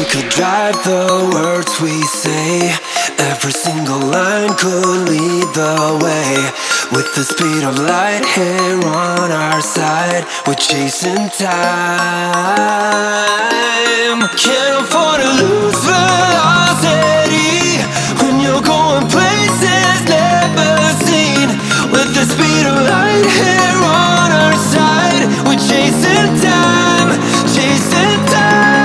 could drive the words we say, every single line could lead the way. With the speed of light here on our side, we're chasing time. Can't afford to lose velocity when you're going places never seen. With the speed of light here on our side, we're chasing time, chasing time.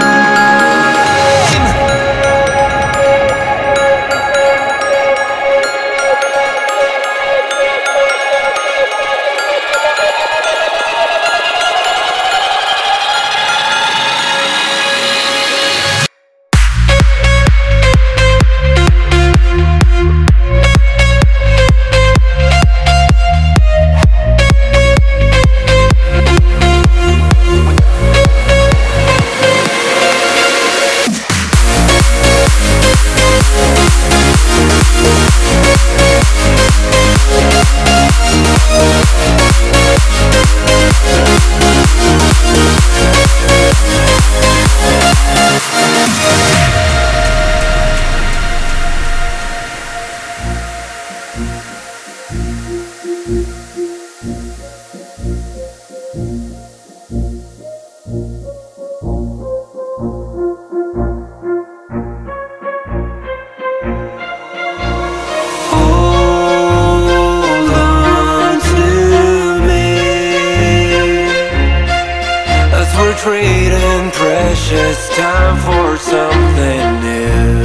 Trading precious time for something new.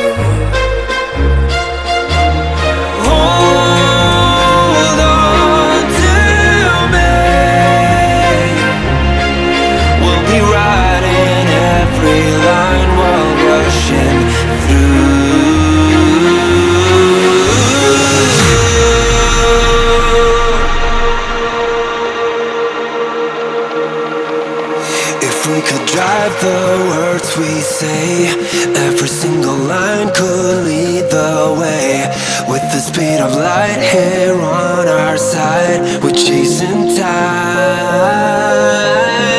Hold on to me. We'll be riding every line while rushing we could drive the words we say, every single line could lead the way. With the speed of light here on our side, we're chasing time.